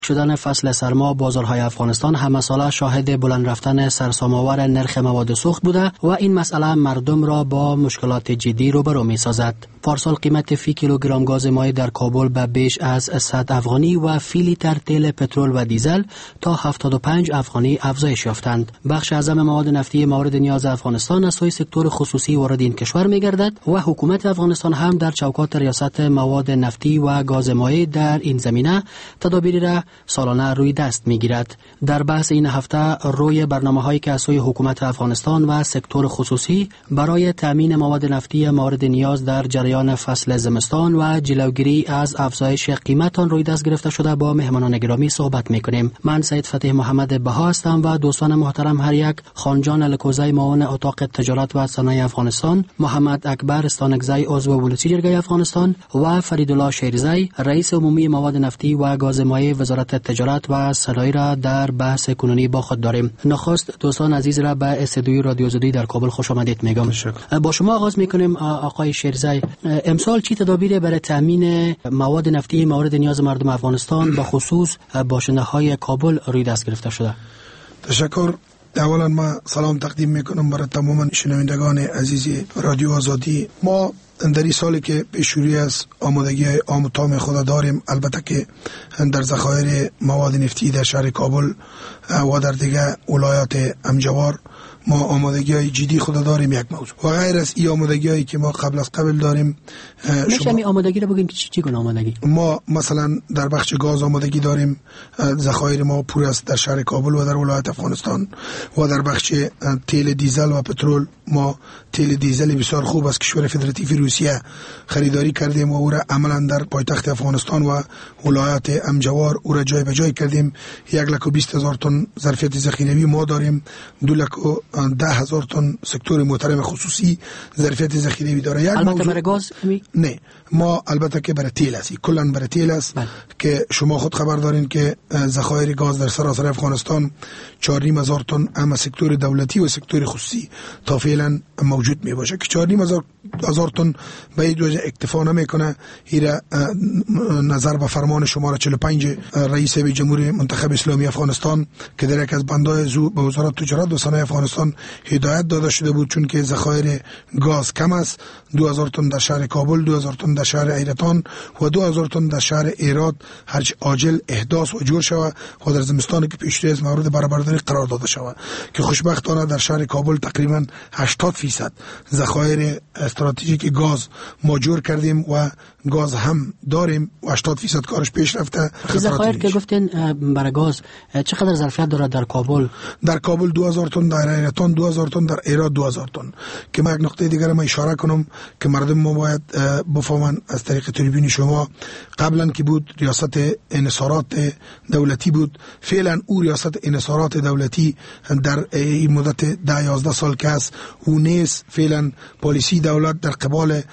شدن فصل سرما بازارهای افغانستان همه ساله شاهد بلند رفتن سرسام‌آور نرخ مواد سوخت بوده و این مسئله مردم را با مشکلات جدی روبرو می‌سازد. پارسال قیمت فی کیلوگرم گاز مایع در کابل به بیش از 100 افغانی و فی لیتر تیل پترول و دیزل تا 75 افغانی افزایش یافتند. بخش اعظم مواد نفتی مورد نیاز افغانستان از سوی سکتور خصوصی وارد این کشور می‌گردد و حکومت افغانستان هم در چوکات ریاست مواد نفتی و گاز مایع در این زمینه تدابیری را سالانه روی دست می‌گیرد. در بحث این هفته روی برنامه‌هایی که از سوی حکومت افغانستان و سکتور خصوصی برای تامین مواد نفتی مورد نیاز در جریان فصل زمستان و جلوگیری از افزایش قیمت آن روی دست گرفته شده با مهمانان گرامی صحبت می‌کنیم. من سید فتح محمد بها هستم و دوستان محترم هر یک خانجان الکوزی معاون اتاق تجارت و صنایع افغانستان، محمد اکبر استانکزی عضو ولسی جرگه افغانستان و فریدالله شیرزی رئیس عمومی مواد نفتی و گاز مایع وزارت تجارت و صنایع را در بحث کنونی با خود داریم. نخست دوستان عزیز را به استودیوی رادیو آزادی در کابل خوش آمدید میگم. با شما آغاز میکنیم آقای شیرزی. امسال چی تدابیر برای تامین مواد نفتی مورد نیاز مردم افغانستان به خصوص باشنده های کابل روی دست گرفته شده؟ تشکر. اولا ما سلام تقدیم میکنم برای تمام شنوندگان عزیز رادیو آزادی. ما در این سالی که پیشروی از آمادگی عام و تام خود داریم، البته که در ذخایر مواد نفتی در شهر کابل و در دیگه ولایات امجوار ما آمادگی های جدی خود داریم. یک موضوع و غیر از این آمادگی هایی که ما قبل از قبل داریم، میشه می آمادگی رو بگین که چی گونه آمادگی؟ ما مثلا در بخش گاز آمادگی داریم، ذخایر ما پر است در شهر کابل و در ولایت افغانستان. و در بخش تیل دیزل و پترول ما تیل دیزل بسیار خوب از کشور فدراتیو روسیه خریداری کردیم و او را عملا در پایتخت افغانستان و ولایت امجوار او را جای به جای کردیم. 120,000 تن ظرفیت ذخیروی ما داریم. 210,000 تن سکتور محترم خصوصی ظرفیت ذخیروی داره. البته برای گاز نه، ما البته که برای تیل است، کلا برای تیل است که شما خود خبر دارین که ذخایر گاز در سراسر افغانستان 4,500 تن اما سکتور دولتی و سکتور خصوصی تا فعلا موجود می باشه که 4,500 تن به این وجه اکتفا نمیکنه. ایره نظر به فرمان شماره 45 رئیس جمهور منتخب اسلامی افغانستان که در یک از بندهای زو به وزارت تجارت و صنایع افغانستان هدایت داده شده بود، چون که ذخایر گاز کم است. 2,000 تن در شهر کابل، 2,000 تن در شهر ایرتان و 2,000 تن در شهر ایراد هرچه عاجل احداث و جور شود و در زمستان که پیشروی از مورد برآوردن قرار داده شود که خوشبختانه در شهر کابل تقریبا 80% ذخایر استراتژیک گاز ما جور کردیم و گاز هم داریم و 80% کارش پیش رفته. ذخایر که گفتین برای گاز چقدر ظرفیت داره در کابل؟ در کابل 2,000 تن، در ایرتان 2,000 تن، در ایراد 2,000 تن. که ما یک نقطه دیگر ما اشاره کنم که مردم ما باید بفهمن از طریق تریبون شما. قبلا که بود ریاست انحصارات دولتی بود، فعلا او ریاست انحصارات دولتی در این مدت 10-11 سال که است او نیست. فعلا پالیسی دولت در قبال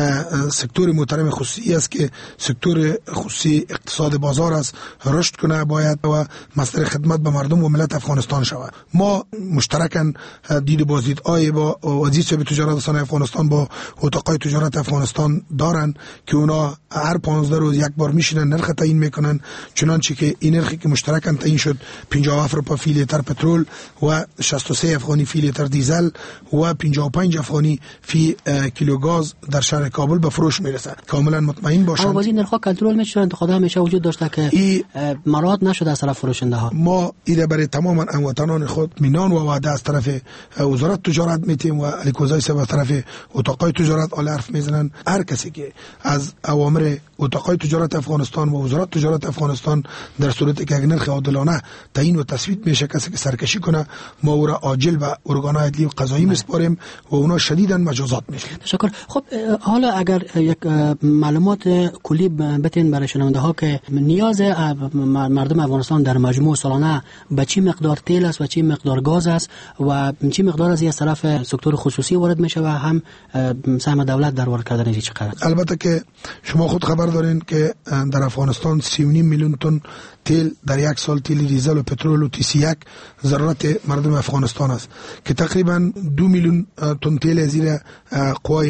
سکتور محترم خصوصی است که سکتور خصوصی اقتصاد بازار است، رشد کنه باید و مصدر خدمت به مردم و ملت افغانستان شود. ما مشترکاً دید بازدید با وزارت تجارت و صنایع افغانستان با اتاقای تجارت افغانستان دارن که اونا هر 15 روز یک بار میشینن نرخ تعیین میکنن، چنانچه که این نرخی که مشترکاً تعیین شد 57 روپیه فی لیتر پترول و 63 افغانی فی لیتر دیزل و 55 افغانی فی کیلو گاز در شهر کابل به فروش میرسه. کاملا مطمئن باشند. اما بازی نرخ کنترل میشه، انتقاد همیشه وجود داشته که مراد نشده از طرف فروشنده ها. ما ایده برای تمام هموطنان خود مینان و وعده از طرف وزارت تجارت میتیم و الکوزای سه از طرف اتاقای تجارت آل حرف میزنن. هر کسی که از اوامر اتاقای تجارت افغانستان و وزارت تجارت افغانستان در صورتی که نرخ عادلانه تعیین و تصویب میشه کسی که سرکشی کنه، ما او را عاجل به ارگان‌های عدلی و قضایی میسپاریم و اونا شدیداً مجازات میشه. تشکر. خب حالا اگر یک معلومات کلی بتین برای شنونده ها که نیاز مردم افغانستان در مجموع سالانه به چی مقدار تیل است و چی مقدار گاز است و چی مقدار از یک طرف سکتور خصوصی وارد میشه و هم سهم دولت در وارد کردن چقدر؟ البته که شما خود خبر دارین که در افغانستان 3.5 میلیون تن تیل در یک سال تیل دیزل و پترول و TC1 ضرورت مردم افغانستان است که تقریبا 2 میلیون تن تیل از زیر قوای احتلال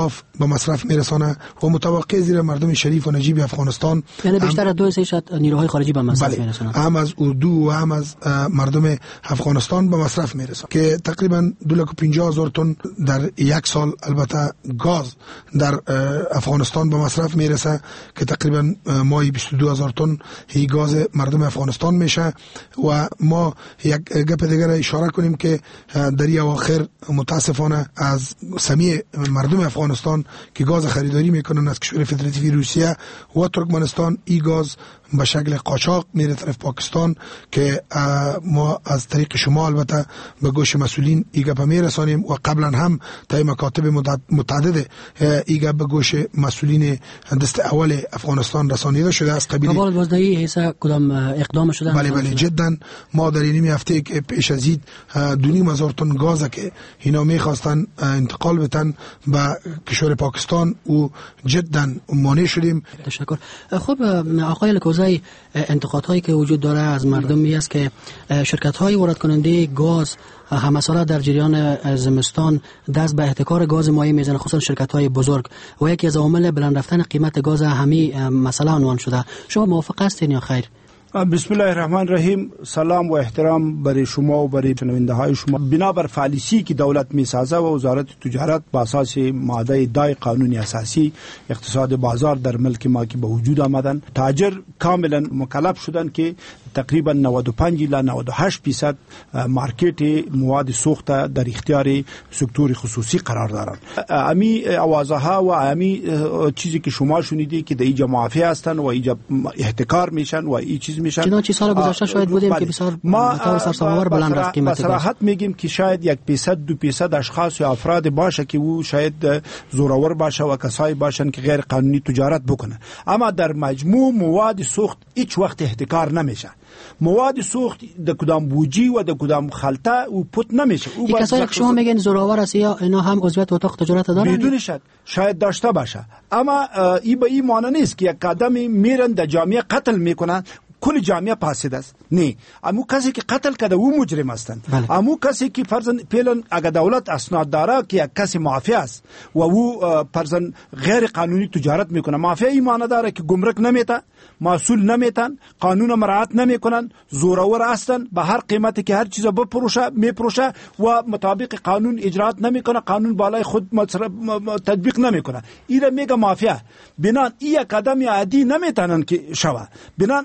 ناف به مصرف میرسانه و متوقع زیر مردم شریف و نجیب افغانستان، یعنی بیشتر از 2/3 نیروهای خارجی به مصرف میرسانند، هم از اردو و هم از مردم افغانستان به مصرف میرسانه که تقریبا 250,000 تن در یک سال البته گاز در افغانستان به مصرف میرسه که تقریبا ماهی 22,000 تن هی گاز مردم افغانستان میشه. و ما یک گپ دیگر اشاره کنیم که در این اواخر متاسفانه از سمیع مردم افغانستان که گاز خریداری میکنن از کشور فدراتیوی روسیه و ترکمنستان، این گاز به شکل قاچاق میره طرف پاکستان که ما از طریق شما البته به گوش مسئولین این گپ میرسانیم و قبلا هم تا مکاتب متعدد این گپ به گوش مسئولین دست اول افغانستان رسانیده شده است. قبیل بازدهی حیث کدام اقدام شده؟ بله جدا ما در این هفته که پیش از عید 2,500 تن گاز که اینا میخواستن انتقال بدن به کشور پاکستان و جدا مانع شدیم. تشکر. خب آقای لکوزی، انتقادهایی که وجود داره از مردم می است که شرکت‌های وارد کننده گاز همساله در جریان زمستان دست به احتکار گاز مایع میزنه، خصوصا شرکت‌های بزرگ، و یکی از عوامل بلند رفتن قیمت گاز همی مسئله عنوان شده. شما موافق هستین یا خیر؟ بسم الله الرحمن الرحیم. سلام و احترام برای شما و برای شنونده های شما. بنابر پالیسی که دولت میسازه و وزارت تجارت با اساس ماده 10 قانون اساسی اقتصاد بازار در ملک ما که به وجود آمدن، تاجر کاملا مکلف شدن که تقریبا 95 الی 98% مارکت مواد سوخت در اختیار سکتور خصوصی قرار دارند. امی اوازها و امی چیزی که شما شنیدی که در اینجا معافی هستن و اینجا احتکار میشن و این چیز میشن. چنانچه سال گذشته شاید بودیم که بسیار ما سرسام‌آور بلند رفت قیمت گاز. صراحت میگیم که شاید 1% 2% اشخاص یا افراد باشه که او شاید زورآور باشه و کسایی باشن که غیر قانونی تجارت بکنه، اما در مجموع مواد سوخت هیچ وقت احتکار نمیشه. مواد سوخت در کدام بوجی و در کدام خلطه او پوت نمیشه. او کسایی که شما میگن زورآور است یا اینا هم عضویت اتاق تجارت دارن؟ بدون شک شاید داشته باشه، اما این به این معنی نیست که یک قدمی میرن در جامعه قتل میکنن کل جامعه فاسد است. نه، امو کسی که قتل کرده او مجرم هستند. امو کسی که فرضاً پیلن اگر دولت اسناد داره که یک کسی مافیا است و او فرضاً غیر قانونی تجارت میکنه، مافیا این معنی داره که گمرک نمیته، مسئول نمیتن، قانون مراعات نمیکنن، زورآور هستن، به هر قیمتی که هر چیز بفروشه میفروشه و مطابق قانون اجرات نمیکنه، قانون بالای خود تطبیق نمیکنه. این میگه مافیا. بنان این یک قدم عادی نمیتونن که شوه. بنان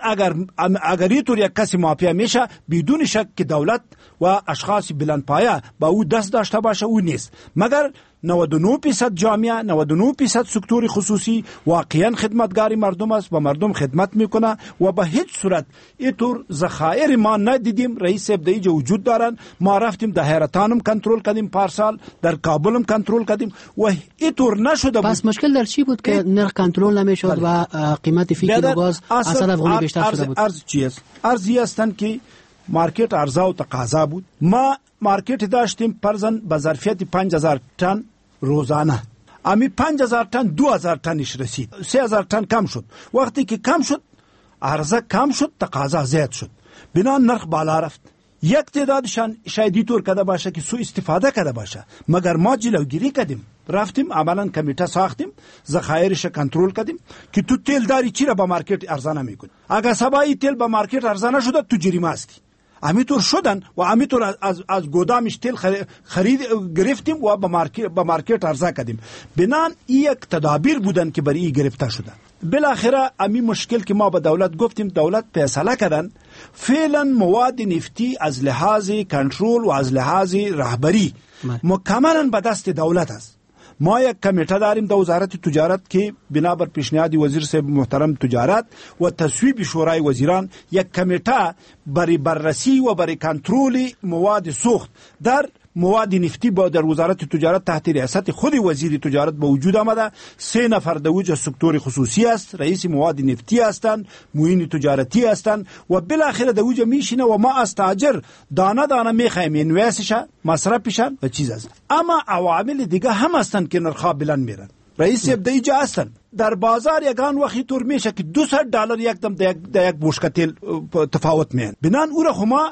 اگر اینطور یک کسی مافیا میشه، بدون شک که دولت و اشخاص بلندپایه با او دست داشته باشه او نیست، مگر 99% جامعه، 99% سکتور خصوصی واقعا خدمتگاری مردم است و مردم خدمت میکنه و به هیچ صورت اینطور ذخایر ما ندیدیم. رئیس ابداعی وجود دارن، ما رفتیم در حیرتانم کنترل کردیم، پارسال در کابلم کنترل کردیم و اینطور نشده بود. پس مشکل در چی بود که نرخ کنترل نمیشد و قیمت فی کیلو گاز از افغانی بیشتر شده بود؟ ارز چی است؟ ارزی هستند که مارکت عرضه و تقاضا بود. ما مارکت داشتیم پرزن به ظرفیت 5000 تن روزانه. امی 5000 تن 2000 تنش رسید، 3000 تن کم شد. وقتی که کم شد عرضه کم شد، تقاضا زیاد شد، بنا نرخ بالا رفت. یک تعدادشان شاید طور کرده باشه که سوء استفاده کرده باشه، مگر ما جلوگیری کردیم، رفتیم عملا کمیته ساختیم، ذخایرش کنترل کردیم که تو تیل داری چی را به مارکت عرضه نمیکنی. اگر سبایی تیل به مارکت عرضه نشده تو جریمه هستی. امیطور شدن و امیطور از گودامش تیل خرید گرفتیم و به مارکت عرضه کردیم. بنان یک تدابیر بودن که برای گرفته شده. بالاخره امی مشکل که ما به دولت گفتیم، دولت فیصله کردن فعلا مواد نفتی از لحاظ کنترل و از لحاظ رهبری مکملا به دست دولت است. ما یک کمیته داریم در وزارت تجارت که بنابر پیشنهاد وزیر صاحب محترم تجارت و تصویب شورای وزیران یک کمیته برای بررسی و برای کنترل مواد سوخت در مواد نفتی با در وزارت تجارت تحت ریاست خود وزیر تجارت به وجود آمده. 3 نفر در وجه سکتور خصوصی است، رئیس مواد نفتی هستند، معین تجارتی هستند و بالاخره در وجه میشینه و ما از تاجر دانه دانه میخوایم انویسش مصرفشن و چیز است. اما عوامل دیگه هم هستند که نرخ بلند میرن. رئیس ابداعی جا هستند در بازار یگان وقتی طور میشه که $200 یک دم در یک بشکه تیل تفاوت میان. بنان او را ما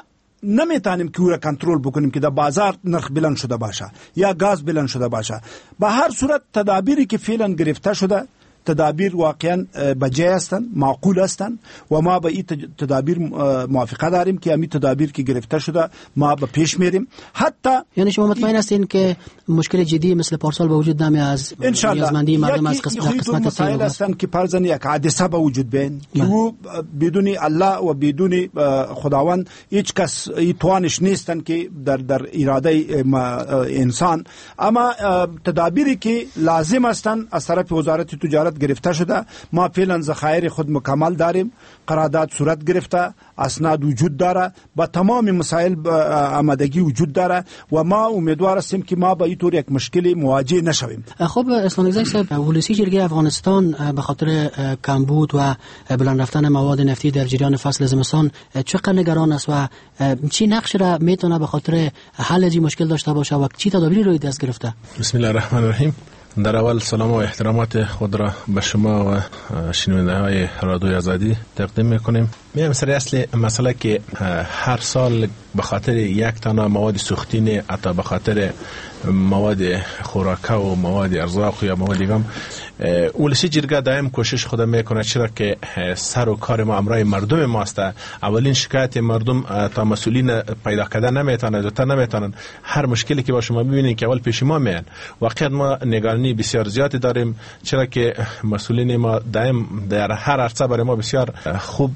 نمیتونیم که او را کنترل بکنیم که در بازار نرخ بلند شده باشه یا گاز بلند شده باشه. به هر صورت تدابیری که فعلا گرفته شده تدابیر واقعا بجای هستند، معقول هستند و ما به این تدابیر موافقه داریم که همین تدابیر که گرفته شده ما به پیش میریم. حتی یعنی شما مطمئن هستین که مشکل جدی مثل پارسال به وجود نمیاد از نیازمندی مردم از قسمت مسائل هستند که فرضاً یک حادثه به وجود بیاین که او بدون الله و بدون خداوند هیچ کس توانش نیستن که در اراده انسان، اما تدابیری که لازم هستند از طرف وزارت تجارت گرفته شده. ما فعلا ذخایر خود مکمل داریم، قرارداد صورت گرفته، اسناد وجود داره، با تمام مسائل آمادگی وجود داره و ما امیدوار هستیم که ما با این طور یک مشکلی مواجه نشویم. خب اسلام گزای صاحب، ولسی جرگه افغانستان به خاطر کمبود و بلند رفتن مواد نفتی در جریان فصل زمستان چقدر نگران است و چی نقش را میتونه به خاطر حل این مشکل داشته باشه و چی تدابیری روی دست گرفته؟ بسم الله الرحمن الرحیم. در اول سلام و احترامات خود را به شما و شنونده های رادیوی آزادی تقدیم میکنیم. میام سر اصل مسئله که هر سال به خاطر یک تانه مواد سوختین، حتی به خاطر مواد خوراکه و مواد ارزاق یا مواد دیگه، ولسی جرگه دائم کوشش خود میکنه چرا که سر و کار ما امرای مردم ماست. اولین شکایت مردم تا مسئولین پیدا کردن نمیتونن، زودتر نمیتونن. هر مشکلی که با شما ببینید که اول پیش ما میان. واقعا ما نگرانی بسیار زیادی داریم چرا که مسئولین ما دائم در هر عرصه برای ما بسیار خوب،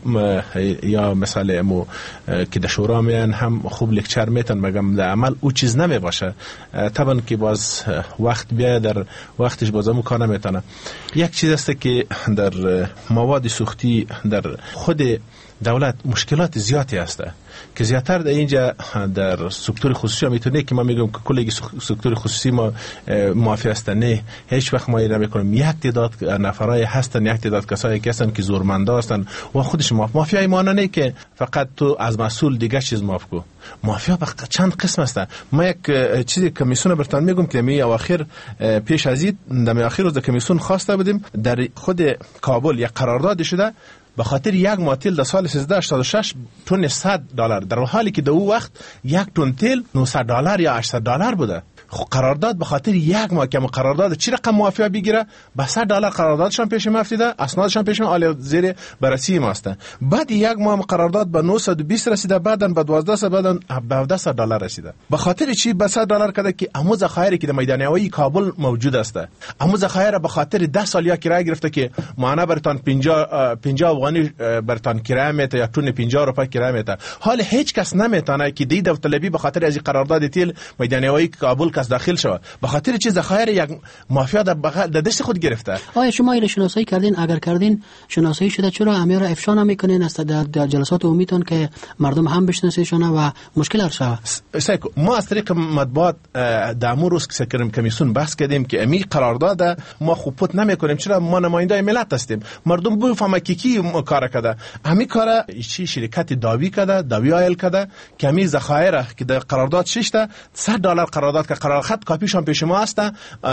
یا مثلا مو که در شورا میان هم خوب لکچر میتن، مگم در عمل او چیز نمی باشه. طبعا که باز وقت بیا در وقتش بازمو کار نمیتونه. یک چیز است که در مواد سوختی در خود دولت مشکلات زیادی هست که زیادتر در اینجا در سکتور خصوصی هم میتونه که ما میگم که کلی سکتور خصوصی ما معافی هستن. نه، هیچ وقت ما این نمیکنیم. یک تعداد نفرای هستن، یک تعداد کسایی که هستن که زورمندا هستن و خودش مافیا ایمانه نه که فقط تو از مسئول دیگه چیز معاف کو. مافیا فقط چند قسم هستن. ما یک چیزی کمیسیون برتون میگم که می اواخر پیش از این در اخر روز کمیسیون خواسته بودیم در خود کابل یک قرارداد شده به خاطر یک ماه تیل در سال 1386 تن $100، در حالی که در اون وقت یک تن تیل $900 یا $800 بوده. قرارداد به خاطر یک ماه که قرارداد چی رقم موافقه بگیره به $100 قراردادشان پیش ما افتیده، اسنادشان پیش ما عالی زیر بررسی ماست. بعد یک ماه قرارداد به 920 رسیده، بعداً به 12 بعداً به $100 رسیده. به خاطر چی به $100 کده که امو ذخایر که در میدان هوایی کابل موجود است، امو ذخایر به خاطر 10 سال یا کرایه گرفته که معنا برتان 50 افغانی برتان کرایه میته یا تون 50 روپیه کرایه میته. حال هیچ کس نمیتونه که دی داوطلبی به خاطر از قرارداد تیل میدان هوایی کابل کس داخل شود. به خاطر چیز ذخایر یک مافیا در دست خود گرفته. آیا شما این شناسایی کردین؟ اگر کردین شناسایی شده چرا همه را افشا نمیکنین است در جلسات عمومیتون که مردم هم بشناسیشون و مشکل حل شود؟ ما از طریق مطبوعات در امور روز که کمیسیون بحث کردیم که امی قرارداد ما خوب پوت نمیکنیم چرا ما نماینده ملت هستیم. مردم بفهمه کی کار کرده. امی کار چی شرکت داوی کرده، داوی آیل کرده که امی ذخایر که در قرارداد شیشته $100 قرارداد که قرار خط کاپیشون پیش ما هست.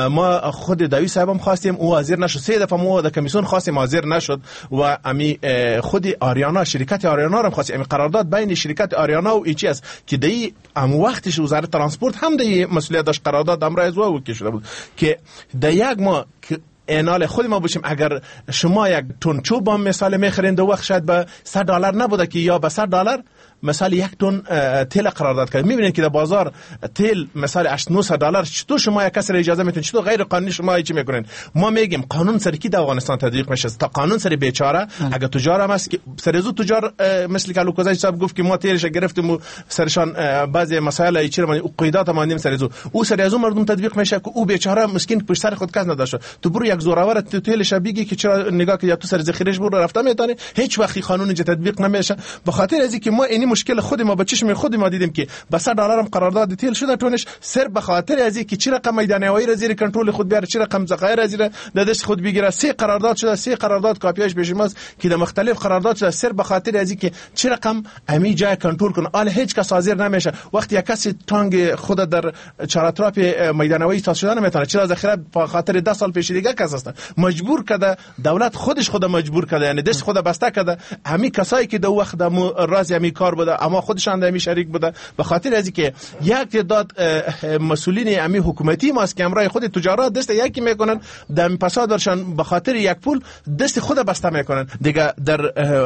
ما خود داوی صاحبم خواستیم او حاضر نشد. 3 دفعه ما در کمیسیون خواستیم حاضر نشد و امی خود آریانا شرکت آریانا هم خواستیم. امی قرارداد بین شرکت آریانا و ایچی است که دی ام وقتش وزارت ترانسپورت هم دی مسئولیت داشت. قرارداد امروز و کشیده بود که در یک ما اینال خود ما باشیم. اگر شما یک تن چوب هم مثال میخرین دو وقت شاید به $100 نبوده که یا به $100 مثال یک تن تیل قرارداد کرد. میبینید که در بازار تیل مثال $800 چطور شما یک کس را اجازه میتونید، چطور غیر قانونی شما چی میکنین؟ ما میگیم قانون سر کی در افغانستان تطبیق میشه؟ تا قانون سر بیچاره اگر تجار هم است که سرزو تجار مثل که لوکوزای صاحب گفت که ما تیلش گرفتیم و سرشان بعضی مسائل چی رو قیدات ماندیم سرزو، او سرزو مردم تطبیق میشه که او بیچاره مسکین پشت سر خود کس نداشت. تو برو یک زوراور تیلش بگی که چرا نگاه که تو سر ذخیرهش برو رفته میتونه، هیچ وقتی قانون تطبیق نمیشه. به خاطر از اینکه ما این مشکل خود ما به چشم خود ما دیدیم که به $100 هم قرارداد تیل شده تونش سر به خاطر از اینکه چی رقم میدان هوایی را زیر کنترل خود بیاره، چی رقم ذخایر از زیر دست خود بگیره. 3 قرارداد شده، 3 قرارداد کاپیاش پیش ماست که در مختلف قرارداد شده سر به خاطر از اینکه چی رقم امی جای کنترل کنه. حالا هیچ کس حاضر نمیشه. وقتی یک کسی تانگ خود در چارطراف میدان هوایی تاس شده نمیتونه، چرا ذخیره به خاطر 10 سال پیش دیگه کس هست مجبور کرده، دولت خودش خود مجبور کرده، یعنی دست خود بسته کرده. همین کسایی که در وقت راز همی کار بوده، اما خودشان در شریک بوده. به خاطر از اینکه یک تعداد مسئولین امی حکومتی ماست که امرای خود تجارت دست یکی میکنن، در فسادشان به خاطر یک پول دست خود بسته میکنن دیگه. در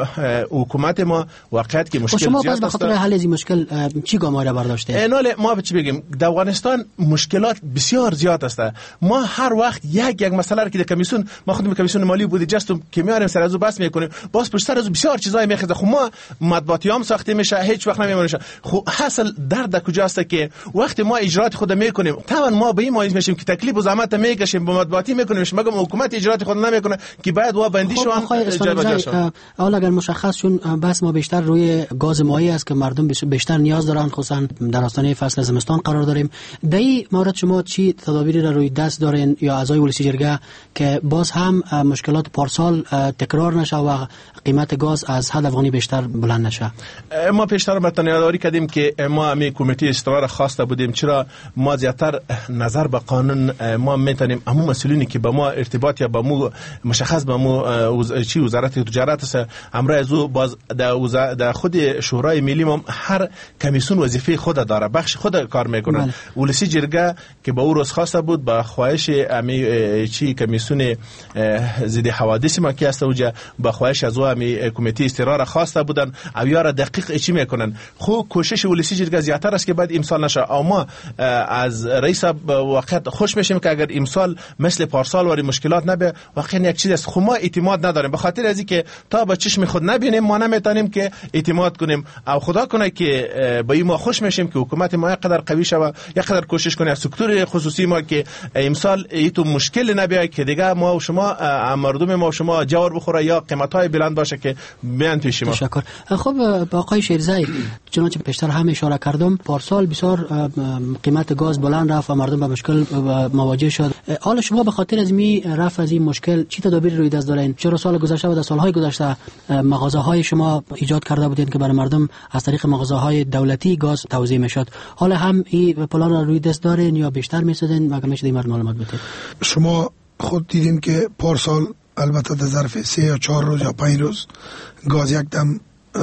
حکومت ما واقعیت که مشکل زیاد است. به خاطر حل از این مشکل چی گام را برداشته؟ اینال ما چی بگیم، در افغانستان مشکلات بسیار زیاد است. ما هر وقت یک مسئله که در کمیسیون، ما خودم کمیسیون مالی بودی جستم که میاریم سر از بس میکنیم، باز پشت سر از بسیار چیزای میخزه. خب ما مطبوعاتی هم ساخته میشه، هیچ وقت نمیمونه. خب حاصل درد کجاست که وقتی ما اجرات خود میکنیم، طبعا ما به این مایز میشیم که تکلیف و زحمت میکشیم، با مطبوعاتی میکنیم، مگم حکومت اجرات خود نمیکنه که بعد وا بندی شو هم حالا اگر مشخص شون بس ما بیشتر روی گاز مایع است که مردم بیشتر نیاز دارن، خصوصا در آستانه فصل زمستان قرار داریم. در این مورد شما چی تدابیری را روی دست دارین یا اعضای ولسی جرگه که باز هم مشکلات پارسال تکرار نشه و قیمت گاز از حد افغانی بیشتر بلند نشه؟ ما پیشتر متن یادآوری کردیم که ما می کمیته استقرار خواسته بودیم، چرا ما زیاتر نظر به قانون ما میتونیم همون مسئولینی که با ما ارتباط یا با مو مشخص با مو وزارت تجارت است، امر از باز در خود شورای ملی ما هر کمیسیون وظیفه خود داره، بخش خود کار میکنه. ولسی جرگه که با او روز خواسته بود با خواهش امی چی کمیسیون ضد حوادث ما که است اونجا با خواهش از امی کمیته استقرار خواسته بودن او یارا دقیق چی میکنن. خو کوشش ولسی جرگه زیاتر است که بعد امسال نشه. اما از رئیس وقت خوش میشیم که اگر امسال مثل پارسال وری مشکلات نبه، واقعا یک چیز است. خو ما اعتماد نداریم، به خاطر از اینکه تا با چشم خود نبینیم ما نمیتونیم که اعتماد کنیم. او خدا کنه که با این ما خوش میشیم که حکومت ما یقدر قوی شوه، یقدر کوشش کنه از سکتور خصوصی ما که امسال ایتو مشکل نبیه که دیگه ما و شما مردم ما و شما جور بخوره یا قیمت‌های بلند باشه که میان پیش ما. تشکر. خب آقای شیرزایی، چنانچه پیشتر هم اشاره کردم پارسال بسیار قیمت گاز بلند رفت و مردم به مشکل مواجه شد. حالا شما به خاطر از می رفع از این مشکل چی تدابیر روی دست دارین؟ چرا سال گذشته و در سالهای گذشته مغازه‌های شما ایجاد کرده بودین که برای مردم از طریق مغازه‌های دولتی گاز توزیع میشد؟ حالا هم این پلان را روی دست دارین یا بیشتر می‌سازین؟ مگه میشه این معلومات بدید؟ شما خود دیدین که پارسال البته در ظرف 3 یا 4 روز یا 5 روز گاز یک دم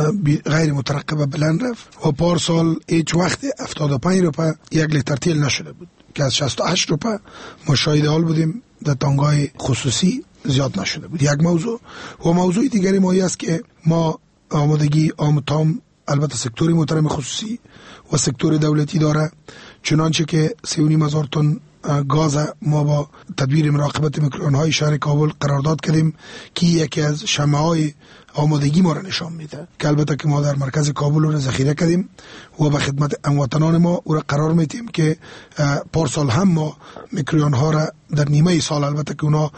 غیر مترقبه بلند رفت و پارسال هیچ وقت 75 روپه یک لیتر تیل نشده بود که از 68 روپه ما شاهد حال بودیم در تانگای خصوصی زیاد نشده بود. یک موضوع و موضوع دیگری ما است که ما آمادگی آمتام البته سکتوری محترم خصوصی و سکتور دولتی داره، چنانچه که 3,500 تن گاز ما با تدبیر مراقبت میکروب‌های شهر کابل قرارداد کردیم که یکی از شمعهای آمادگی ما را نشان میده که البته که ما در مرکز کابل رو ذخیره کردیم و به خدمت هموطنان ما او را قرار میدیم که پارسال هم ما میکرویان ها را در نیمه سال البته که اونا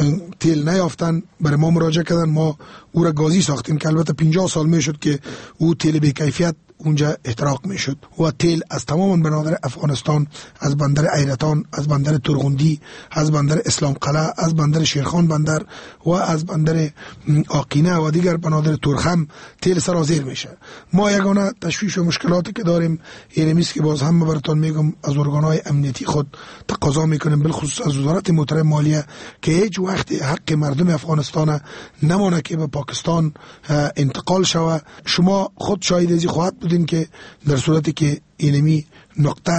تیل نیافتن برای ما مراجعه کردن، ما او را گازی ساختیم که البته 50 سال میشد که او تیل بی کیفیت اونجا احتراق میشد و تیل از تمام بنادر افغانستان، از بندر ایرتان، از بندر ترغندی، از بندر اسلام قلعه، از بندر شیرخان بندر و از بندر آقینه و دیگر بنادر ترخم تیل سرازیر میشه. ما یگانه تشویش و مشکلاتی که داریم اینه است که باز هم براتون میگم از ارگانهای امنیتی خود تقاضا میکنیم، بالخصوص از وزارت محترم مالیه که هیچ وقت حق مردم افغانستان نمانه که به پاکستان انتقال شوه. شما خود شاهد ازی خواهد بودین که در صورتی که اینمی نقطه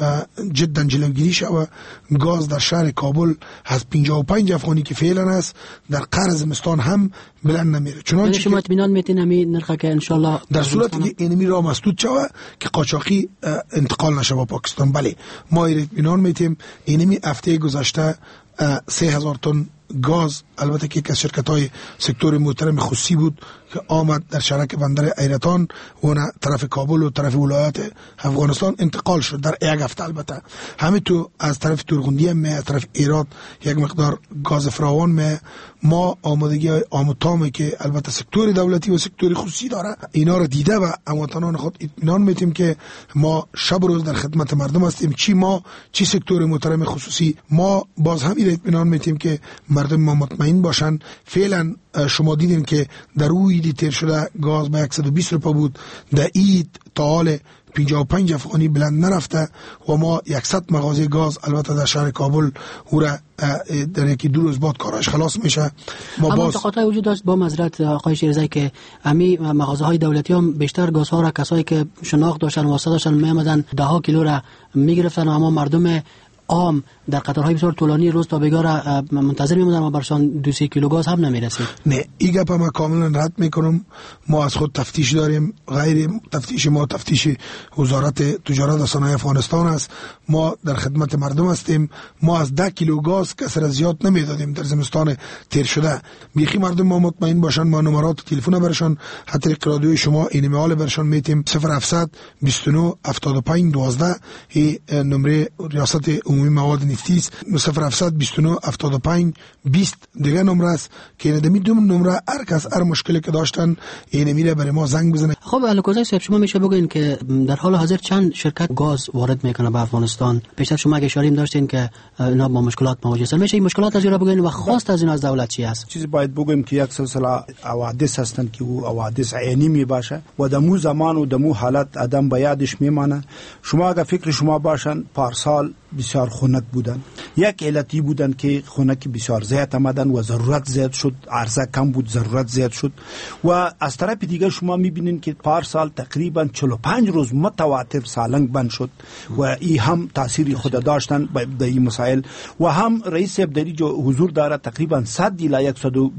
جدا جلوگیری شوه گاز در شهر کابل از 55 افغانی که فعلا است در قرن زمستان هم بلند نمیره. چنانچه شما اطمینان میتین همین نرخه که انشالله در صورتی که اینمی را مسدود شوه که قاچاقی انتقال نشه با پاکستان، بله ما اطمینان میتیم. اینمی هفته گذشته 3,000 تن گاز البته که یک از شرکت‌های سکتور محترم خصوصی بود که آمد در شرک بندر ایرتان و طرف کابل و طرف ولایت افغانستان انتقال شد در یک هفته. البته همین تو از طرف ترغندی هم از طرف ایران یک مقدار گاز فراوان می ما آمادگی آموتامه که البته سکتور دولتی و سکتور خصوصی داره اینا رو دیده و هموطنان خود اطمینان میتیم که ما شب و روز در خدمت مردم هستیم، چی ما چی سکتور محترم خصوصی. ما باز هم اطمینان میتیم که مردم ما مطمئن باشن. فعلا شما دیدین که در روی تیر شده گاز به 120 روپیه بود، در اید تا حال 55 افغانی بلند نرفته و ما 100 مغازه گاز البته در شهر کابل او را در یکی دو روز بعد کارش خلاص میشه. اما انتقادهای وجود داشت با معذرت آقای شیرزایی که امی مغازه های دولتی هم بیشتر گازها را کسایی که شناخت داشتن واسطه داشتن میامدن 10 کیلو را میگرفتن و اما مردم عام در قطارهای بسیار طولانی روز تا بگاه منتظر میموندن و برشان 2-3 کیلو گاز هم نمیرسید. نه این گپ ما کاملا رد میکنم. ما از خود تفتیش داریم، غیر تفتیش ما تفتیش وزارت تجارت و صنایع افغانستان است. ما در خدمت مردم هستیم. ما از 10 کیلو گاز کسر زیاد نمیدادیم در زمستان تیر شده. بیخی مردم ما مطمئن باشن، ما نمرات تلفن برشان حتی رادیوی شما این ایمیل برشان میتیم 0700 29 75 12 این نمره ریاست عمومی مواد نفتی است. 0700 29 75 20 دیگه نمره است که این دمی دو نمره هر کس هر مشکلی که داشتن این میره برای ما زنگ بزنه. خب الکوزای صاحب شما میشه بگین که در حال حاضر چند شرکت گاز وارد میکنه به افغانستان؟ بیشتر شما اگه اشاره داشتین که اینا با مشکلات مواجه هستن، میشه این مشکلات از اینا بگین و خواست از این از دولت چی است؟ چیزی باید بگیم که یک سلسله حوادث هستند که او حوادث عینی می باشه و دمو زمان و دمو حالت آدم به یادش میمانه. شما اگه فکر شما باشن پارسال بسیار خنک بودن، یک علتی بودن که خنک بسیار زیاد آمدن و ضرورت زیاد شد، عرضه کم بود ضرورت زیاد شد و از طرف دیگه شما میبینین که پارسال تقریبا 45 روز متواتر سالنگ بند شد و این هم تاثیری خود داشتن به این مسائل و هم رئیس عبدالی جو حضور داره تقریبا 100 الی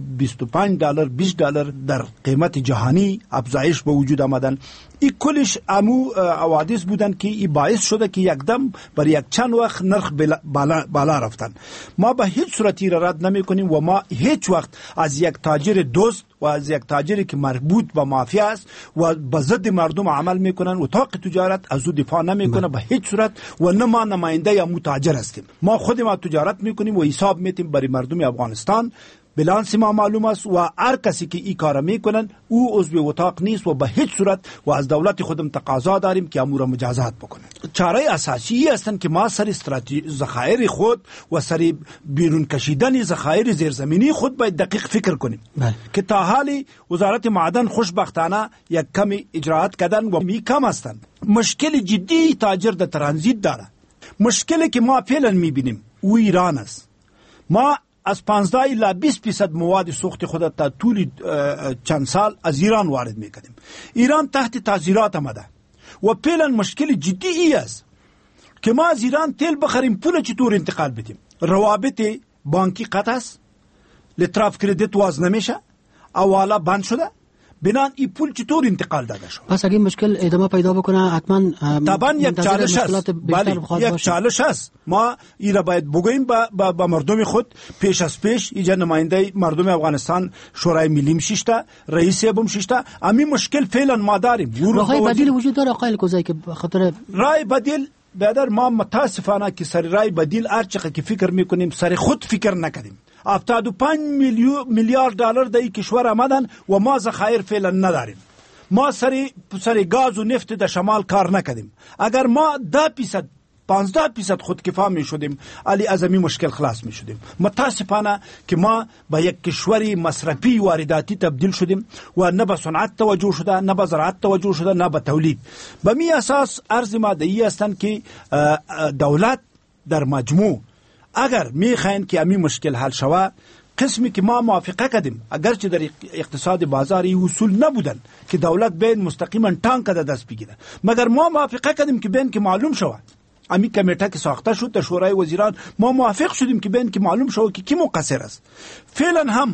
125 دلار 20 دلار در قیمت جهانی افزایش به وجود آمدن. این کلش امو حوادث بودن که این باعث شده که یکدم بر یک چند وقت نرخ بالا رفتن. ما به هیچ صورتی را رد نمی کنیم و ما هیچ وقت از یک تاجر دوست و از یک تاجری که مربوط به مافیا است و به ضد مردم عمل میکنن و اتاق تجارت از او دفاع نمیکنه به هیچ صورت و نه ما نماینده یا متاجر هستیم. ما خود ما تجارت میکنیم و حساب میتیم برای مردم افغانستان. بلانس ما معلوم است و هر کسی که این کار میکنن او عضو اتاق نیست و به هیچ صورت و از دولت خودم تقاضا داریم که امور مجازات بکنه. چاره اساسی هستن که ما سر ذخایر خود و سر بیرون کشیدن ذخایر زیرزمینی خود باید دقیق فکر کنیم که تا حالی وزارت معدن خوشبختانه یک کمی اجراعات کردن و می کم هستند. مشکل جدی تاجر در ترانزیت داره. مشکلی که ما فعلا میبینیم او ایران است. ما از 15 الی 20% مواد سوخت خود تا طول چند سال از ایران وارد میکنیم. ایران تحت تعزیرات آمده و فعلا مشکل جدی ای است که ما از ایران تیل بخریم پول چطور انتقال بدیم. روابط بانکی قطع است، لطراف کردیت واز نمیشه، حواله بند شده، بنان این پول چطور انتقال داده شد؟ پس اگه مشکل ادامه پیدا بکنه حتما طبعا یک چالش است. بله یک چالش است. ما این را باید بگوییم با مردم خود پیش از پیش. اینجا نماینده مردم افغانستان شورای ملی مشیشته، رئیس بم شیشته. امی مشکل فعلا ما داریم. راهی بدیل وجود داره آقای الکوزایی که خاطر رای بدیل بیادر ما متاسفانه که سر رای بدیل هر چقدر که فکر میکنیم سر خود فکر نکردیم. 75 میلیارد دلار در این کشور آمدن و ما ذخایر فعلا نداریم. ما سر گاز و نفت در شمال کار نکردیم. اگر ما 10% 15% خودکفا می شدیم علی از این مشکل خلاص می شدیم. متاسفانه که ما به یک کشوری مصرفی وارداتی تبدیل شدیم و نه به صنعت توجه شده، نه به زراعت توجه شده، نه به تولید. به می اساس عرض ماده‌ای هستند که دولت در مجموع اگر میخواین که امی مشکل حل شود، قسمی که ما موافقه کردیم اگرچه در اقتصاد بازاری اصول نبودن که دولت بین مستقیما تانک کده دست بگیره، مگر ما موافقه کردیم که بین که معلوم شود. امی کمیته که ساخته شد در شورای وزیران ما موافق شدیم که بین که معلوم شود که کی مقصر است. فعلا هم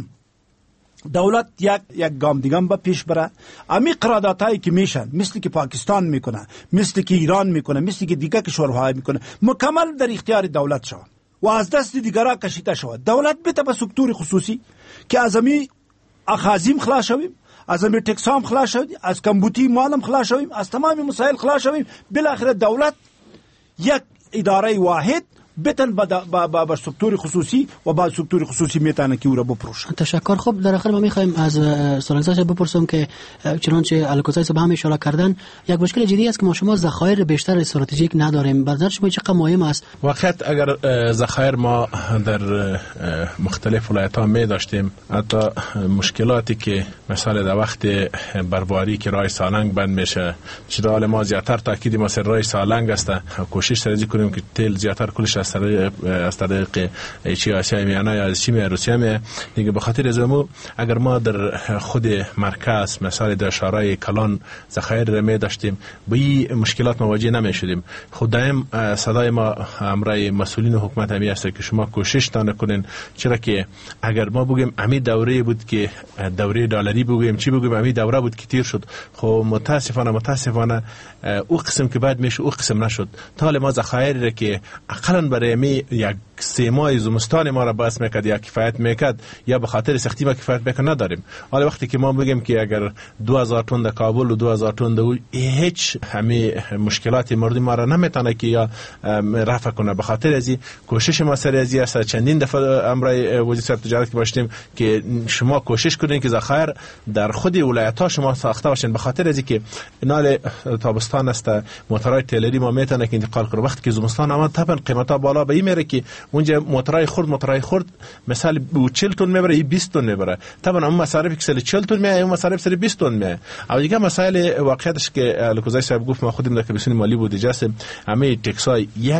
دولت یک گام دیگه به پیش بره. امی قراردادهایی که میشن مثل که پاکستان میکنه، مثل که ایران میکنه، مثل که دیگه کشورها میکنه، مکمل در اختیار دولت شود و از دست دیگرها کشیده شود. دولت بده به سکتور خصوصی که از امی اخاذیم خلاص شویم، از امی تکسام خلاص شویم، از کمبوتی مالم خلاص شویم، از تمام مسائل خلاص شویم. بالاخره دولت یک اداره واحد بتن با سکتور خصوصی و با سکتور خصوصی میتونه که او را بفروشن. تشکر. خب در آخر ما میخوایم از استاد بپرسم که چنانچه الکوزای صاحب هم اشاره کردن یک مشکل جدی است که ما شما ذخایر بیشتر استراتژیک نداریم. به نظر شما چقدر مهم است؟ واقعیت اگر ذخایر ما در مختلف ولایت‌ها می داشتیم، حتی مشکلاتی که مثلا در وقت برواری که راه سالنگ بند میشه، چرا ما زیاتر تاکید ما سر راه سالنگ است، کوشش سرزی کنیم که تیل زیاتر کلش از طریق چی آسیای میانه یا چی روسیه می دیگه. به خاطر ازمو اگر ما در خود مرکز مثلا در شهرهای کلان ذخایر می داشتیم، با این مشکلات مواجه نمی شدیم. خود دائم صدای ما امرای مسئولین حکومت همی است که شما کوشش تا نکنین، چرا که اگر ما بگیم امی دوره بود که دوره دلاری بگیم چی بگیم امی دوره بود که تیر شد، خب متاسفانه او قسم که بعد میشه او قسم نشد. تا ما ذخایر که اقلا برای می یک 3 ماه زمستان ما را باعث میکرد یا کفایت میکرد یا به خاطر سختی ما کفایت میکرد نداریم. حالا وقتی که ما بگیم که اگر 2000 تن در کابل و 2000 تن در هیچ همه مشکلات مردم ما را نمیتونه که یا رفع کنه. به خاطر ازی کوشش ما سر ازی است. چندین دفعه امرای وزیر تجارت که باشیم که شما کوشش کنین که ذخایر در خود ولایت ها شما ساخته باشین. به خاطر ازی که نال تابستان است موتورهای تیلری ما میتونه که انتقال کنه. وقتی که زمستان آمد طبعا قیمتا بالا به این میره که اونجا موتورهای خرد مثلا 40 تن میبره 20 تن میبره. طبعا اون مصارف که 40 تن میه اون مصارف سر 20 تن میه. او دیگه مسائل واقعیتش که الکوزای صاحب گفت ما خودم در کمیسیون مالی بود اجازه همه تکسای یک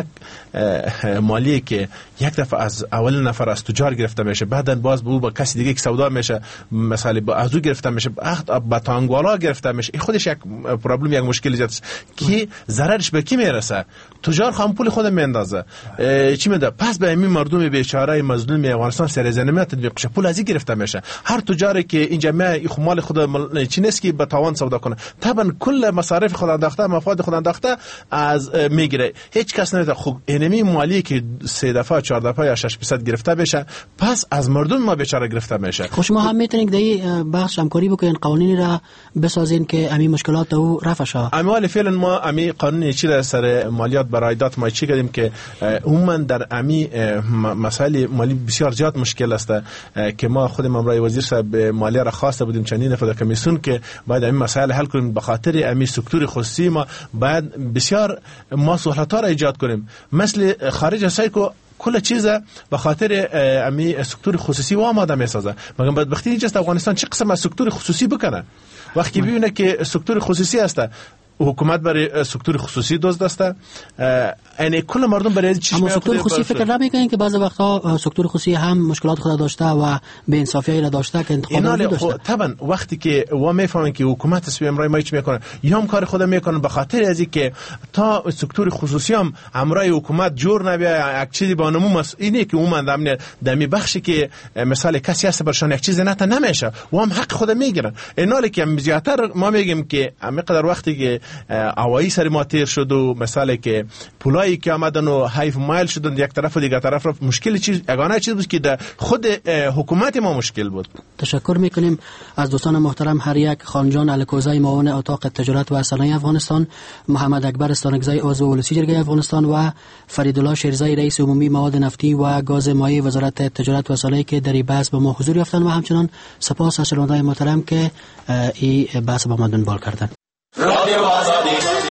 مالی که یک دفعه از اول نفر از تجار گرفته میشه، بعدن باز به با کسی دیگه که سودا میشه، مثلا با ازو گرفته میشه، با تانگوالا گرفته میشه. این خودش یک پرابلم، یک مشکل ایجاد که ضررش به کی میرسه؟ تجار خام پول خود میندازه. چی میده؟ پس به همین مردم بیچاره مظلوم افغانستان سرزنمیت میشه، پول ازی گرفته میشه. هر تجاری که اینجا مال خود چی نیست که به تاوان سودا کنه، طبعا کل مصارف خود انداخته، مفاد خود انداخته از میگیره. هیچ کس نمیده خوب انمی مالی که 3 دفعه 4 دفعه یا 6% گرفته بشه، پس از مردم ما بیچاره گرفته میشه. خب شما هم میتونید در این بخش همکاری بکنین، قوانینی را بسازین که همین مشکلات او رفع شه. اما فعلا ما همین قانون چی در سر مالیات برای دات ما چی کردیم که عموما در همین مسائل مالی بسیار زیاد مشکل است که ما خودم امرای وزیر صاحب مالیه را خواسته بودیم چندین دفعه در کمیسیون که باید همین مسائل حل کنیم. به خاطر همین سکتور خصوصی ما باید بسیار ما سهولت‌ها را ایجاد کنیم، مثل خارج از سایکو کل چیز به خاطر امی سکتور خصوصی و آماده میسازه. مگر بدبختی اینجاست افغانستان چه قسم از سکتور خصوصی بکنه؟ وقتی ببینه که سکتور خصوصی است، حکومت برای سکتور خصوصی دزد است، یعنی کل مردم برای چیز اما سکتور خصوصی فکر نمیکنین که بعضی وقتا سکتور خصوصی هم مشکلات خود داشته و به انصافی را داشته که انتخابات داشته؟ طبعا وقتی که و میفهمن که حکومت اسم امرای ما چی میکنه یا هم کار خود میکنن، به خاطر ازی که تا سکتور خصوصی هم امرای حکومت جور نبیه یک چیزی با نمو اینه که اومن دمی بخشی که مثلا کسی هست برشان یک چیز نتا نمیشه و هم حق خود میگیرن. ایناله که زیاتر ما میگیم که همینقدر وقتی که هوایی سر ما تیر شد و مثلا که پولایی که آمدن و حیف مایل شدن یک طرف و دیگر طرف را مشکل چیز یگانه چیز بود که در خود حکومت ما مشکل بود. تشکر میکنیم از دوستان محترم هر یک. خانجان الکوزای معاون اتاق تجارت و صنایع افغانستان، محمد اکبر استانکزی عضو ولسی جرگه افغانستان و فریدالله شیرزی رئیس عمومی مواد نفتی و گاز مایع وزارت تجارت و صنایع که در این بحث به ما حضور یافتند و همچنان سپاس از شنوندگان محترم که این بحث با ما دنبال کردند.